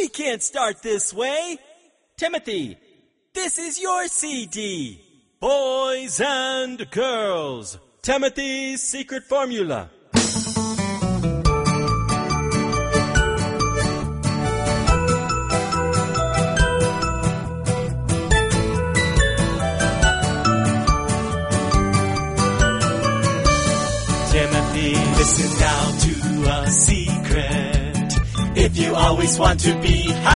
We can't start this way. Timothy, this is your CD. Boys and girls, Timothy's secret formula. Timothy, listen now to a secret. If you always want to be